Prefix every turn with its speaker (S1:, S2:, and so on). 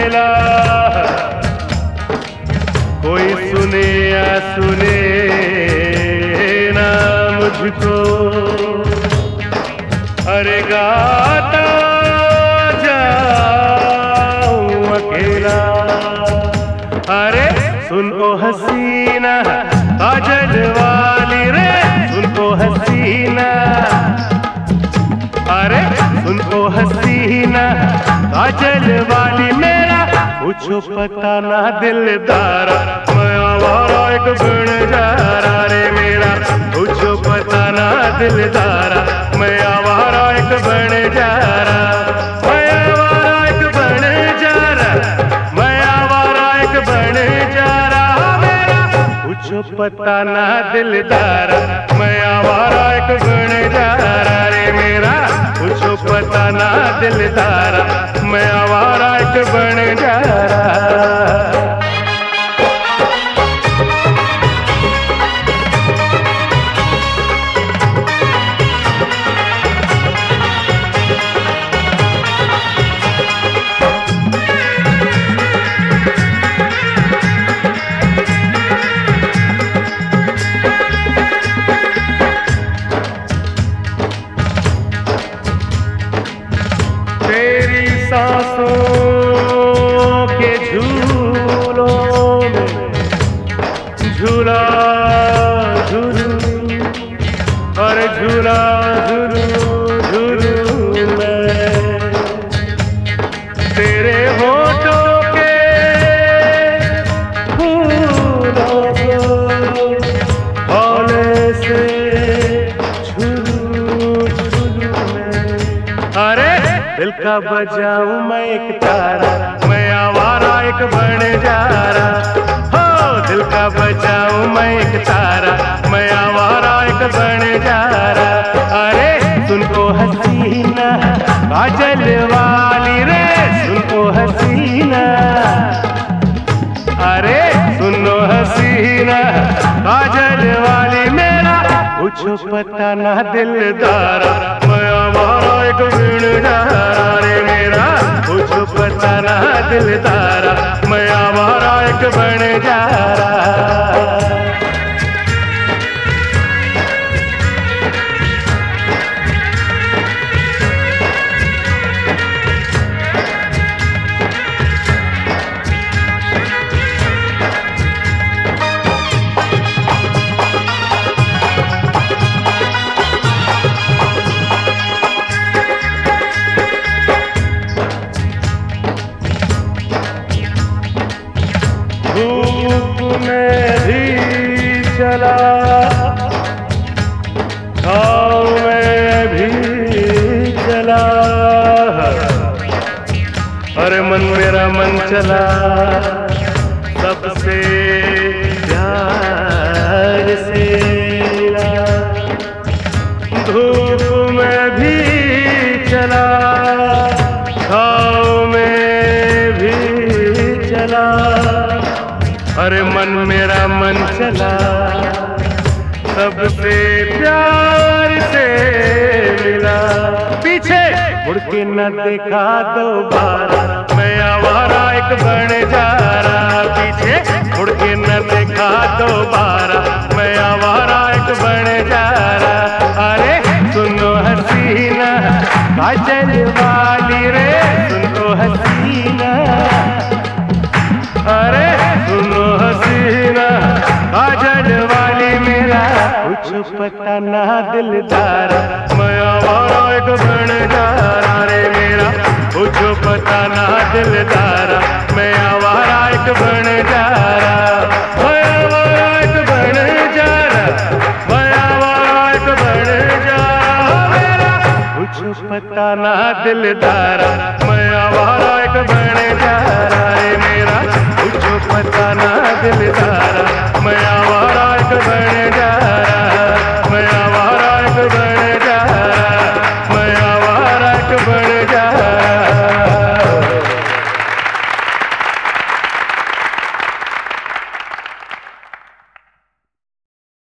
S1: मेला, कोई सुने या सुने ना मुझको, अरे गाता जाऊं अकेला। अरे सुन ओ हसीना काजल वाली रे, सुन ओ हसीना, अरे सुन ओ हसीना काजल वाली मेरा पूछो पता ना दिलदारा, मैं आवारा एक बन जारा रे मेरा, पूछो पता ना दिलदारा, मैं आवारा एक बन जारा, मैं आवारा एक बन जारा, मैं आवारा एक बन जारा मेरा, पूछो पता ना दिलदारा, मैं आवारा एक बन जारा रे मेरा, पूछो पता ना दिलदारा, मैं आवारा एक बन जारा। तेरी सांसों के झूलों में झूला झूलूं, और झूला झूलूं झूलूं मैं, तेरे होठों के फूलों को हौले से झूलूं झूलूं मैं। अरे दिल का बजाऊं मैं एक तारा, मैं आवारा एक बन जारा, हो दिल का बजाऊं मैं एक तारा, मैं आवारा एक बन जारा। अरे सुन ओ हसीना काजल वाली रे, सुन ओ हसीना, अरे सुन ओ हसीना काजल वाली मेरा, पूछो पता ना दिलदारा, मैं आवारा एक बन जारा रे मेरा, पूछो पता ना दिलदारा, मैं आवारा एक बन जारा। धूप में भी चला, छाँव में भी चला, अरे मन मेरा मन चला सबसे प्यार से मिला। धूप में भी चला, छाँव में भी चला, अरे मन मेरा मन चला सबसे प्यार से मिला। पीछे मुड़ के न देखा दोबारा, मैं आवारा एक बन जारा, पीछे मुड़ के न देखा दोबारा, मैं आवारा एक बन जारा। अरे सुनो हसीना काजल वाली रे, सुनो हसीना, अरे सुनो हसीना काजल वाली मेरा, कुछ पता ना दिलदारा, मैं आवारा एक बन जारा रे मेरा, कुछ पता ना दिलदारा, मैं आवारा एक बन जारा, मैं आवारा एक बन जारा, मैं आवारा एक बन जारा मेरा, कुछ पता ना दिलदारा,